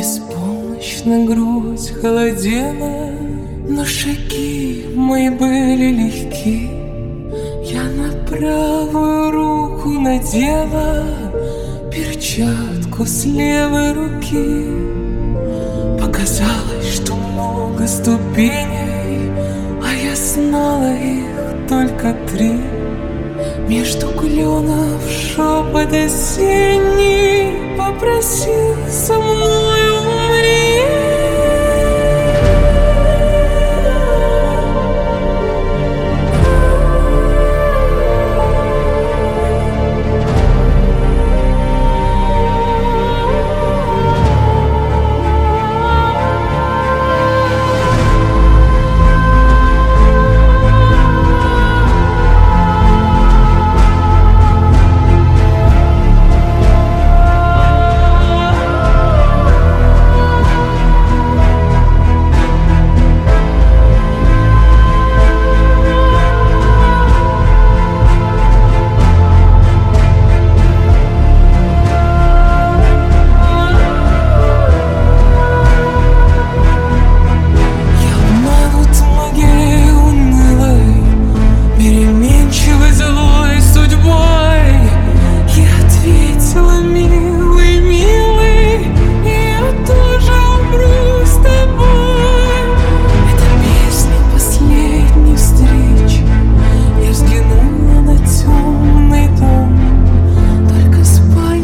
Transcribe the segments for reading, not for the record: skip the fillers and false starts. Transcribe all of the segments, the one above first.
Беспомощно грудь холодела, но шаги мои были легки. Я на правую руку надела перчатку с левой руки. Показалось, что много ступеней, а я знала их только 3. Между кленов шепот осенний попросил со мной умри.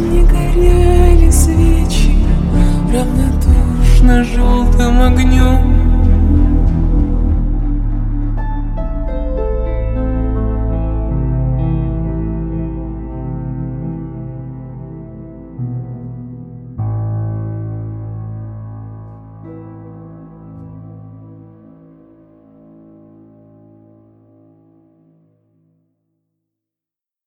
Равнодушно желтым огнем